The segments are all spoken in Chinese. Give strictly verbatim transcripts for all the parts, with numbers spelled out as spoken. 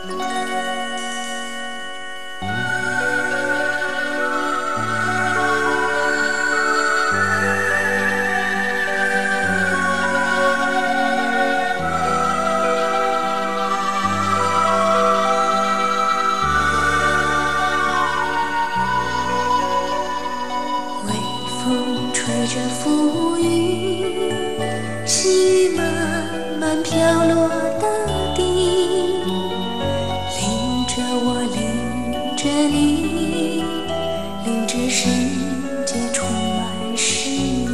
吹着浮云，细雨慢慢飘落大地，淋着我，淋着你，淋着世界充满诗意。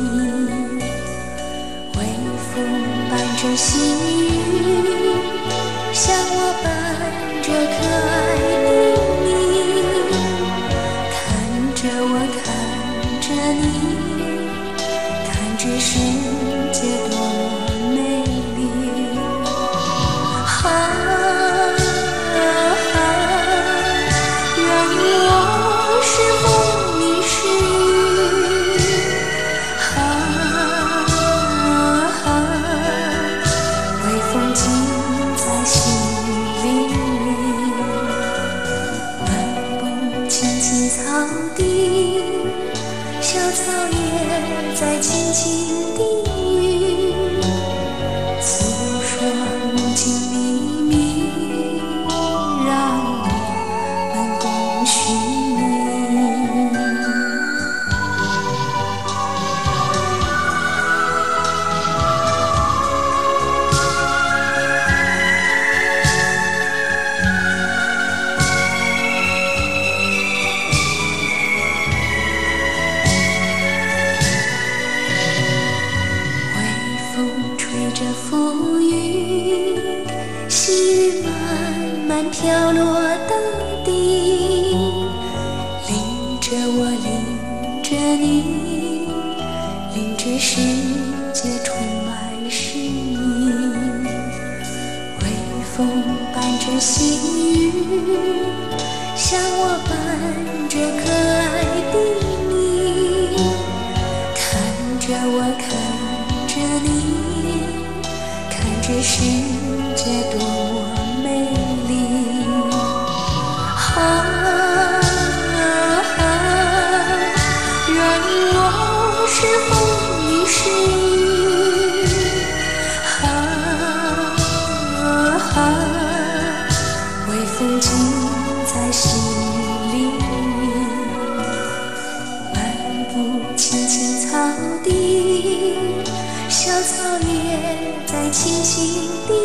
微风伴着细雨，向我伴着可爱的你，看着我，看着你，这世界多么美丽，啊啊啊！愿我是风，你是雨，啊啊！微风尽在心里，漫步青青草地，小草也在轻轻低语，诉说无尽秘密，让我们共寻。吹着浮云，细雨慢慢飘落大地，淋着我，淋着你，淋着世界充满诗意。微风伴着细雨，向我伴着可爱的你，看着我，看着你，这世界多么美丽，啊啊！愿我是风，你是雨，啊啊！微风尽在心里，漫步青青草地，小草也在轻轻地